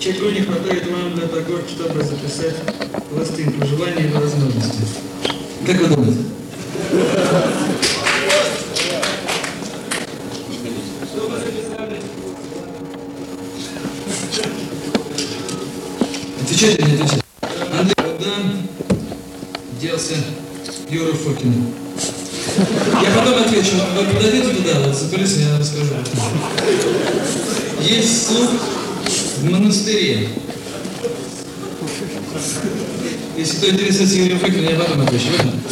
Чего не хватает вам для того, чтобы записать пластинку желания и возможности? Как вы думаете? Отвечайте или не отвечайте? Андрей, куда делся Юра Фокин? Я потом отвечу. Вы подойдите туда, вот соберись, я расскажу. Есть слух в монастыре. Если кто интересуется Юрием Фокиным, я потом отвечу.